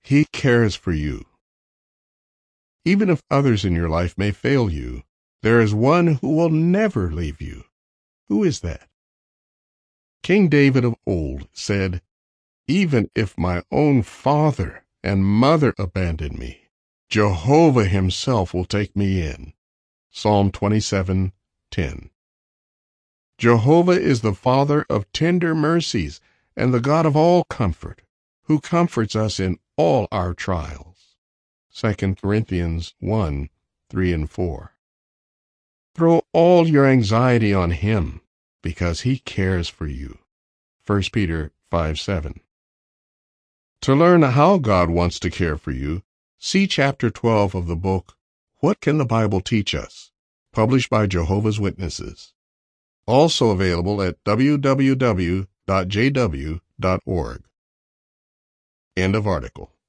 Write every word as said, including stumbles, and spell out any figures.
He cares for you. Even if others in your life may fail you, there is one who will never leave you. Who is that? King David of old said, "Even if my own father and mother abandon me, Jehovah himself will take me in." Psalm twenty-seven ten. Jehovah is the Father of tender mercies and the God of all comfort, who comforts us in all our trials. Second Corinthians one, three and four. Throw all your anxiety on him, because he cares for you. First Peter five seven. To learn how God wants to care for you, see Chapter twelve of the book, What Can the Bible Teach Us?, published by Jehovah's Witnesses. Also available at w w w dot j w dot org. End of article.